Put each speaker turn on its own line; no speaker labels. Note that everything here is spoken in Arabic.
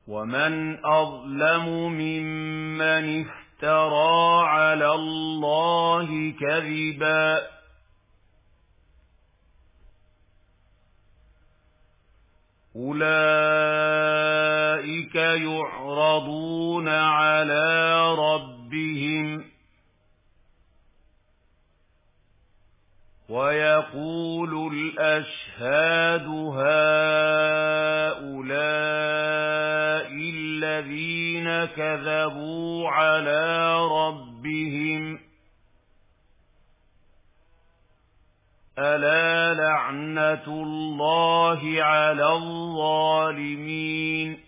ومن أظلم ممن افترى على الله كذبا أولئك يعرضون على ربهم ويقول الأشهاد هؤلاء الذين كذبوا على ربهم ألا لعنة الله على الظالمين